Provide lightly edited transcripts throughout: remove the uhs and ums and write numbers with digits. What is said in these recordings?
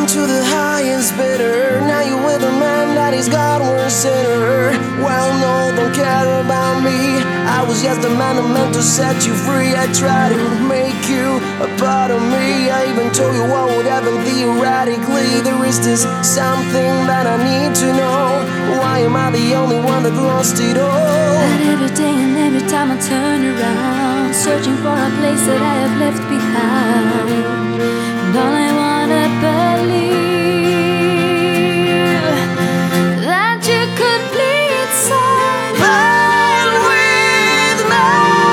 to the highest bidder. Now you're with a man that is God worth sinner. Well, no, don't care about me. I was just the man who meant to set you free. I tried to make you a part of me. I even told you what would happen theoretically. There is this something that I need to know. Why am I the only one that lost it all? But every day and every time I turn around, searching for a place that I have left behind, and all I wanna believe that you could bleed someone with me.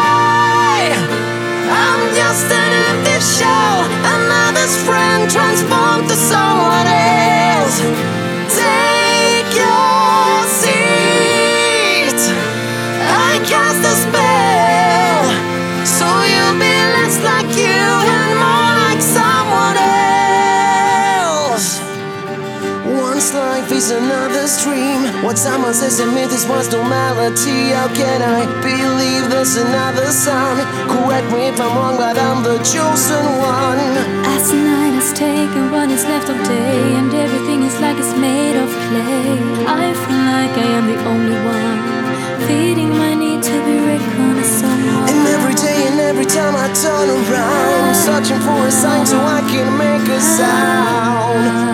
I'm just an empty shell, another's friend transformed to someone else. Take your seat, I cast a spell, so you'll be less like you and more like someone else. One's life is another's dream. What someone says to me, this was normality. How can I believe there's another sun? Correct me if I'm wrong, but I'm the chosen one. As the night has taken what is left of day, and everything is like it's made of clay, I feel like I am the only one, feeding my need to be reckoned as someone. And every day and every time I turn around, I'm searching for a sign so I can make a sound.